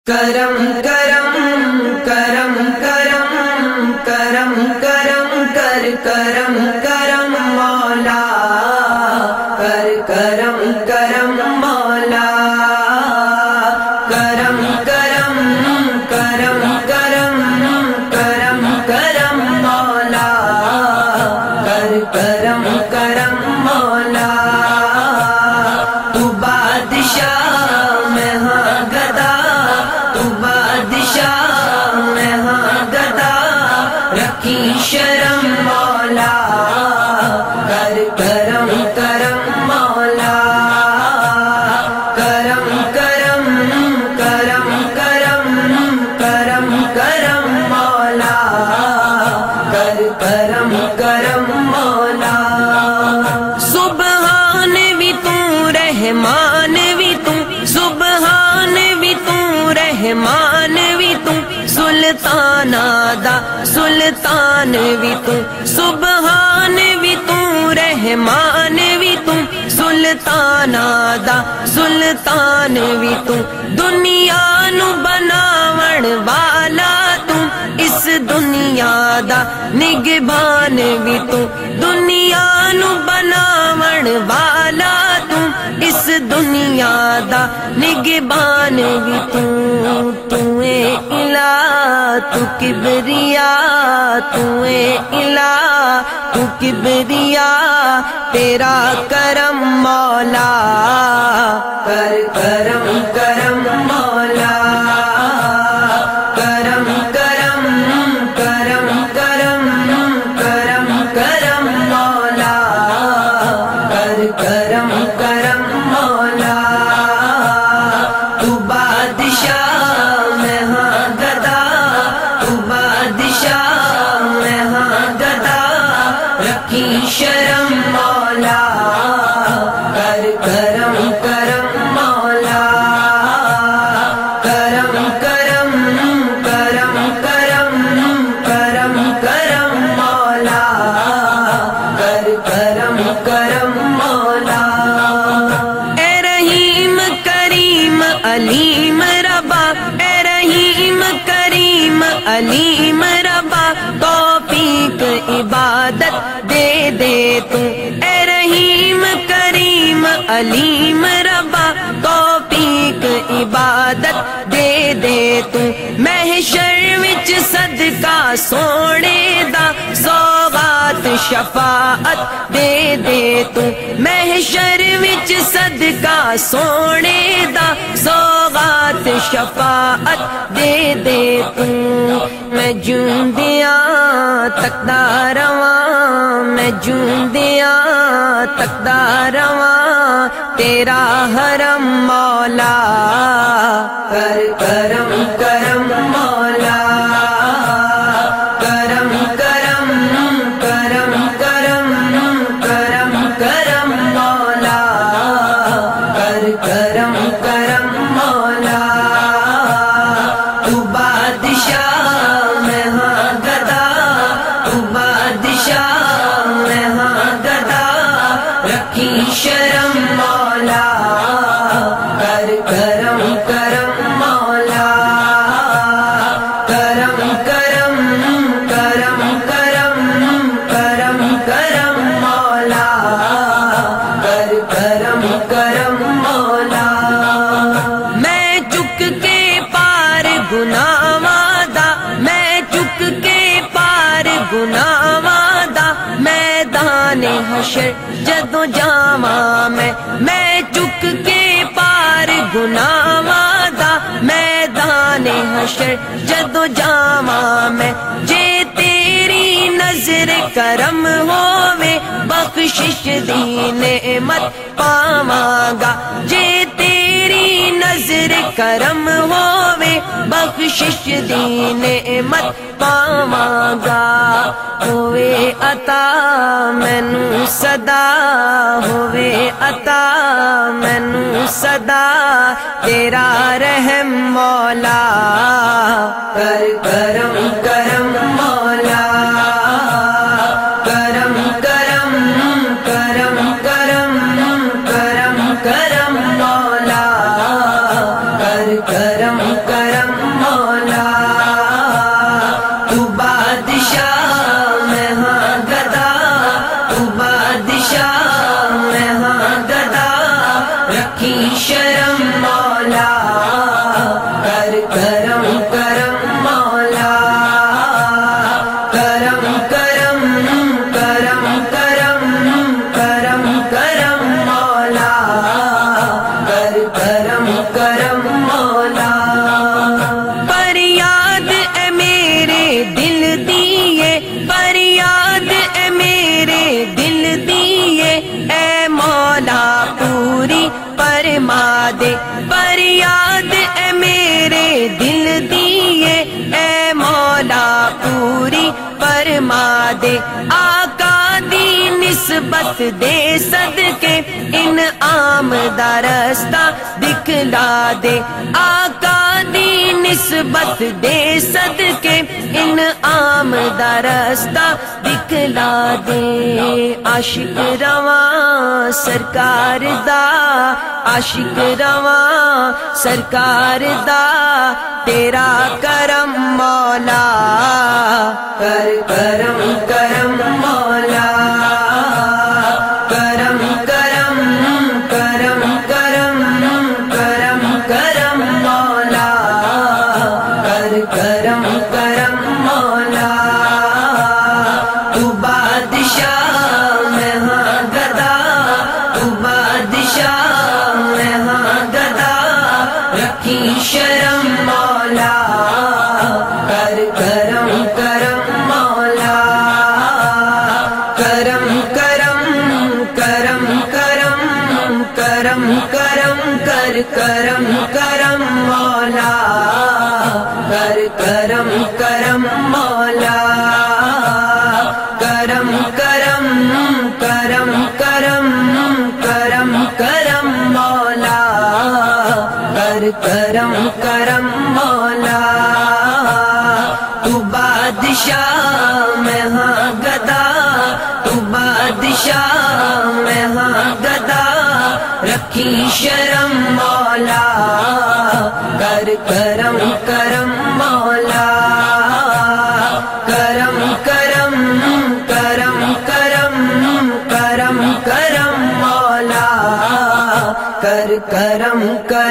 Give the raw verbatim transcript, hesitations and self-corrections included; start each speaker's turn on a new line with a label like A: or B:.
A: کرم کرم کرم کرم کرم کرم کر کرم کرم مولا کر کرم کرم مولا کرم کرم کرم کرم کرم کرم مولا کر کرم کرم مولا تو بادشاہ میں ہاں گدا تو بادشاہ میں ہاں گدا رکھی شرم مولا کر کرم کرم مولا کرم کرم کرم کرم کرم کرم مولا کر کرم کرم مولا سبحان بھی تو رحمان بھی تو سبحان بھی تو رحمان بھی تو سلطان دا سلطان بھی تو سبحان بھی تو رحمان بھی تو سلطان دا سلطان بھی تو دنیا نو بناون والا تو اس دنیا دا نگبان بھی تو دنیا نو بناون والا تو اس دنیا دا نگبان بھی تو تو اے الہ تو کبریا تو اے الہ تو کبریا تیرا کرم مولا کر کرم کرم مولا کرم کرم کرم کرم کرم کرم مولا کر کرم کرم مولا تو بادشاہ میں ہاں گدا تو بادشاہ میں ہاں گدا رکھی شرم مولا کر کرم کرم مولا کرم کرم کرم کرم کرم کرم مولا کر کرم کرم مولا اے رحیم کریم علیم ربا اے رحیم کریم علیم ربا توفیق عبادت دے دے تو اے رحیم کریم علیم ربا توفیق عبادت دے دے تو محشر وچ صدقہ سونے دا سوغات شفاعت دے دے تو محشر وچ صدقہ سونے دا سوغات شفاعت دے دے تو میں جوندیاں تکدا رواں میں جوندیاں تکدا رواں تیرا حرم مولا کر کرم کرم مولا کرم کرم کرم کرم کرم کرم مولا کر کرم کرم مولا تو بادشاہ میں ہاں گدا تو بادشاہ میں ہاں گدا رکھی شرم مولا کر کرم کرم مولا کرم کرم کرم کرم کرم کرم مولا کر کرم کرم مولا میں چک کے پار گناہاں دا میں چک کے پار گناہاں دا میدان حشر جدوں جاواں میں میں چک کے پار گناہاں دا میدان حشر جدوں جاواں میں جے تیری نظر کرم ہووے بخشش دی نعمت پاواں گا جے تیری نظر کرم ہووے بخشش دی نعمت پاواں گا ہووے عطا مینوں صدا ہووے عطا مینوں صدا تیرا رحم مولا کر کرم کرم مولا کرم کرم کرم کرم کرم کرم مولا کر کرم کرم آقا دی نسبت دے صدقے انعام دا رستہ دکھلا دے، آقا دی نسبت دے صدقے انعام دا رستہ دکھلا دے۔ عاشق رواں سرکار دا، عاشق رواں سرکار دا، تیرا کرم مولا، کر کرم کرم مولا، کرم کرم کرم کرم کرم کرم مولا، کر کرم کرم مولا۔ تو بادشاہ میں ہاں گدا، تو بادشاہ میں ہاں گدا، رکھی شرم مولا، کر کرم کرم مولا، کرم کرم کرم کرم کرم کرم کر کرم کرم مولا، کر کرم کرم مولا، کرم کرم کرم کرم کرم کرم مولا، کر کرم کرم مولا۔ تو بادشاہ میں ہاں گدا، تو بادشاہ میں ہاں گدا، رکھی شرم مولا، کر کرم کرم مولا، کرم کرم کرم کرم کرم کرم مولا، کر کرم کرم